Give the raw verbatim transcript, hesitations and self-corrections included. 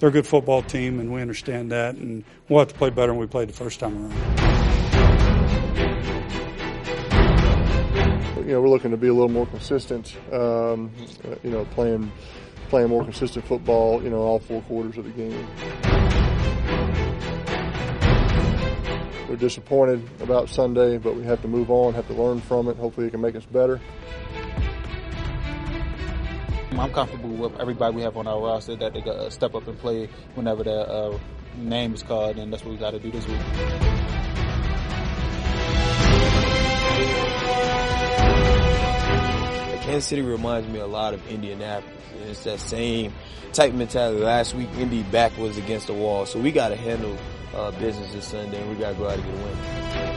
they're a good football team, and we understand that, and we'll have to play better than we played the first time around. You know, we're looking to be a little more consistent, um, you know, playing playing more consistent football, you know, all four quarters of the game. We're disappointed about Sunday, but we have to move on, have to learn from it. Hopefully it can make us better. I'm comfortable with everybody we have on our roster that they got to step up and play whenever their uh, name is called, and that's what we got to do this week. Kansas City reminds me a lot of Indianapolis. It's that same type mentality. Last week, Indy back was against the wall, so we got to handle uh, business this Sunday, and we got to go out and get a win.